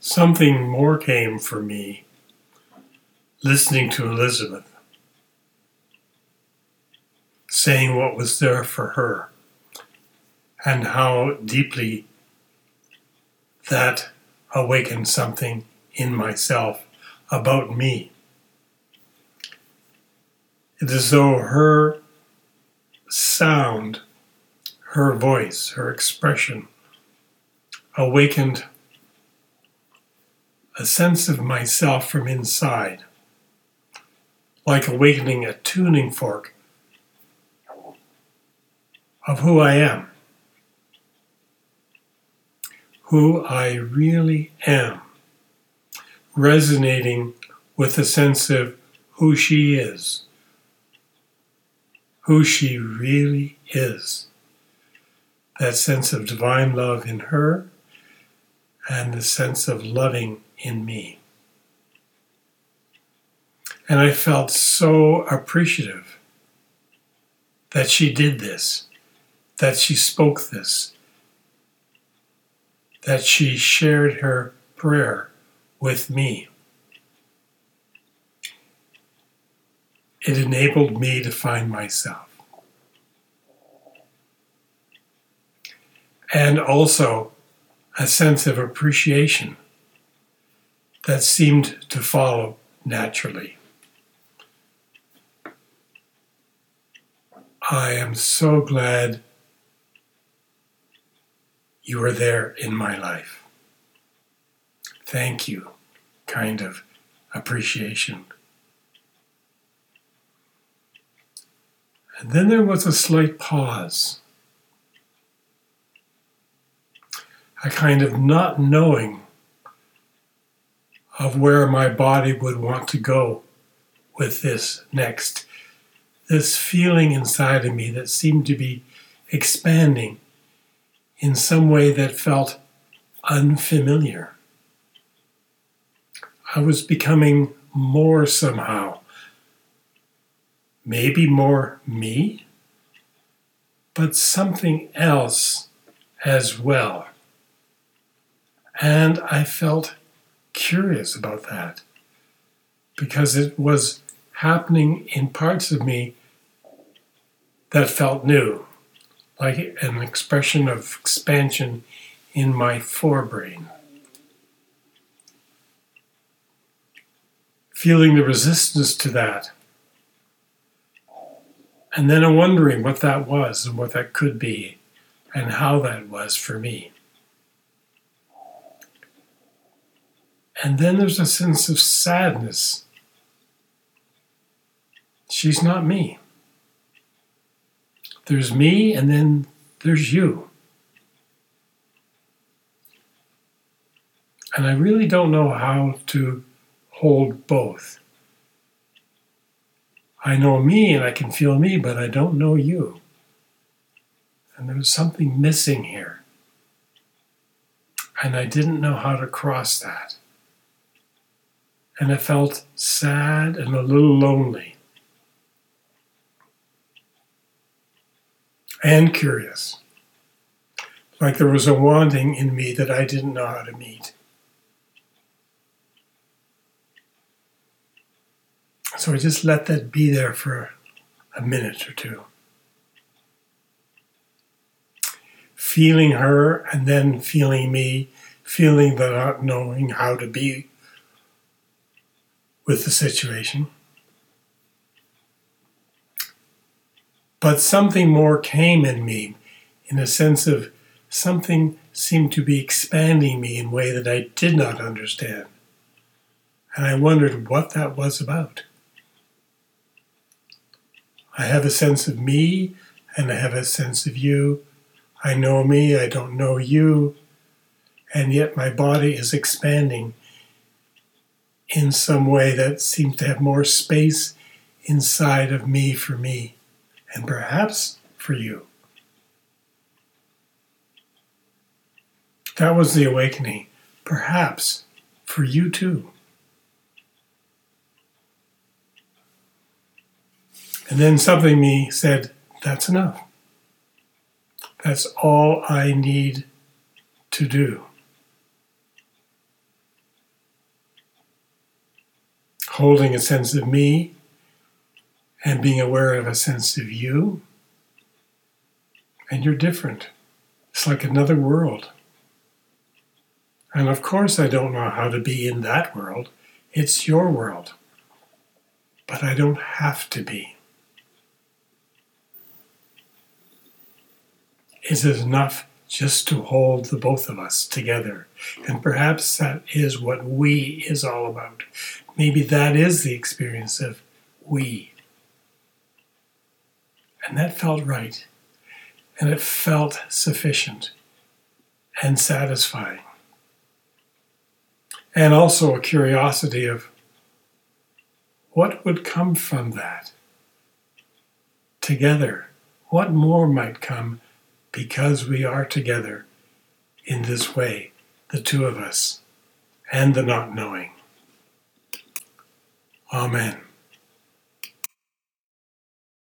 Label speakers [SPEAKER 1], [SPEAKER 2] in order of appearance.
[SPEAKER 1] Something more came for me listening to Elizabeth, saying what was there for her, and how deeply that awakened something in myself about me. It is as though her sound, her voice, her expression awakened a sense of myself from inside, like awakening a tuning fork of who I am, who I really am, resonating with a sense of who she is, who she really is. That sense of divine love in her and the sense of loving in me. And I felt so appreciative that she did this, that she spoke this, that she shared her prayer with me. It enabled me to find myself. And also a sense of appreciation that seemed to follow naturally. I am so glad you are there in my life. Thank you, kind of appreciation. And then there was a slight pause, a kind of not knowing of where my body would want to go with this next. This feeling inside of me that seemed to be expanding in some way that felt unfamiliar. I was becoming more somehow, maybe more me, but something else as well. And I felt curious about that because it was happening in parts of me that felt new, like an expression of expansion in my forebrain. Feeling the resistance to that. And then I'm wondering what that was and what that could be and how that was for me. And then there's a sense of sadness. She's not me. There's me and then there's you. And I really don't know how to hold both. I know me and I can feel me, but I don't know you. And there was something missing here. And I didn't know how to cross that. And I felt sad and a little lonely. And curious. Like there was a wanting in me that I didn't know how to meet. So I just let that be there for a minute or two. Feeling her and then feeling me, feeling the not knowing how to be with the situation. But something more came in me, in a sense of something seemed to be expanding me in a way that I did not understand. And I wondered what that was about. I have a sense of me, and I have a sense of you. I know me, I don't know you, and yet my body is expanding in some way that seems to have more space inside of me for me, and perhaps for you. That was the awakening, perhaps for you too. And then something in me said, that's enough. That's all I need to do. holding a sense of me and being aware of a sense of you. And you're different. It's like another world. And of course, I don't know how to be in that world. It's your world. But I don't have to be. It is enough just to hold the both of us together. And perhaps that is what we is all about. Maybe that is the experience of we. And that felt right. And it felt sufficient and satisfying. And also a curiosity of what would come from that together. What more might come because we are together in this way, the two of us, and the not knowing. Amen.